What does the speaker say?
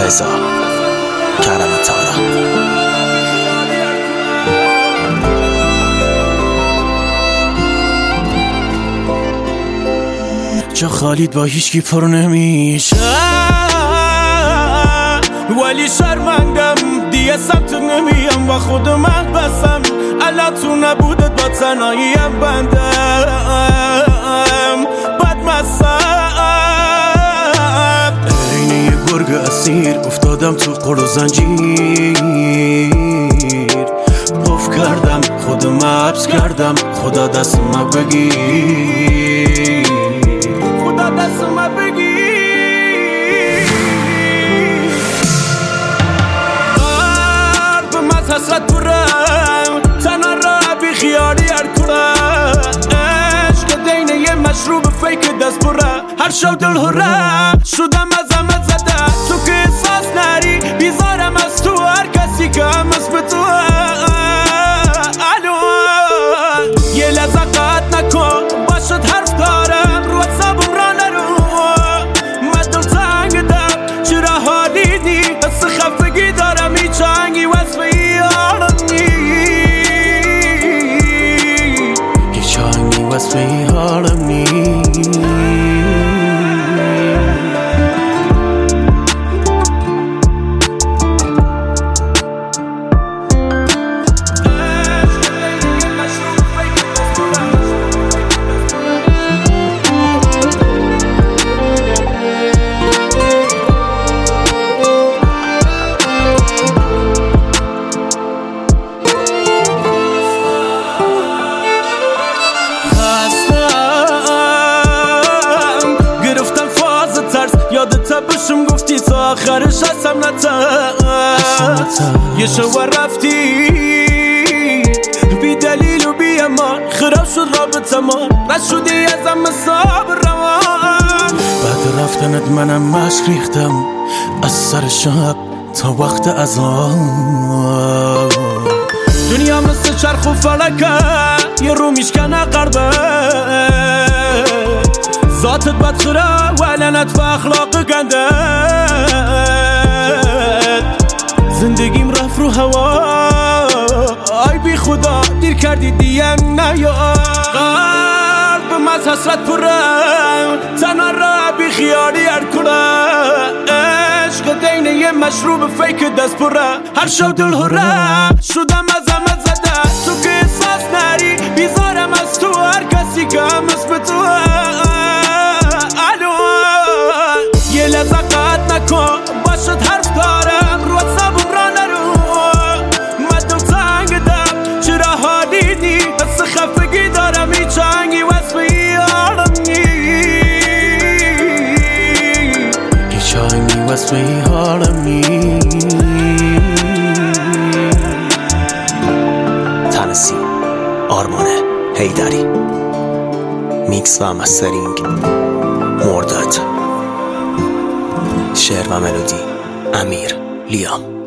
رضا کرم تارا. جا خالید با هیچکی پر نمیشه، ولی شرمندم دیگه سمت نمیم با خودم بسم. الان تو نبودت با تنهاییم بندم بدمستم، اینه یه گرگ اسیر افتادم تو قل و زنجیر. پف کردم خودم حبس کردم، خدا دست ما بگیر، خدا دست ما بگیر. حسرت پرم تنها را بی خیالی هر کنم، عشق دینه یه مشروب فیک دست برم. هر شو دل هرم شدم از همه زده، تو که احساس نری بیزارم از تو، هر کسی که هم از به تو. الو یه لحظه قطع نکن، باشد حرف دارم رو حسابم را نرو. من دل تنگ دم چرا حالی نی، حس خفگی دارم هیچ آهنگی وصفه واسه حالم نی. یادت باشم گفتی تا آخرش هستم نترس، یه شو رفتی بی دلیل و بی امان، خراب شد رابطه ما نشدی ازم صبر روان. بعد رفتنت منم مشک ریختم از سر شب تا وقت اذان. دنیا مثل چرخ و فلکه یه رو میشکنه قربه، ذاتت بدخره و لعنت به اخلاق گندت. زندگیم رفت رو هوا ای بی خدا، دیر کردی دیگه نیا. قلبم از حسرت پرم تنها را بی خیالی هر کنم، عشق دینه یه مشروب فیک دست پره. هر شو دل هرم شدم از همه زده، تو که احساس نری بیزارم از تو، هر کسی که هم اسم تو. یه لحظه قطع نکن، باشد حرف دارم رو حسابم را نرو. من دل تنگ دم چرا حالی نی، حس خفگی دارم هیچ آهنگی وصفه حالم نی، هیچ آهنگی وصفه حالم نی. تنسی آرمانه هیدری، میکس و مسترینگ مرداد، شعر و ملودی امیر لیام.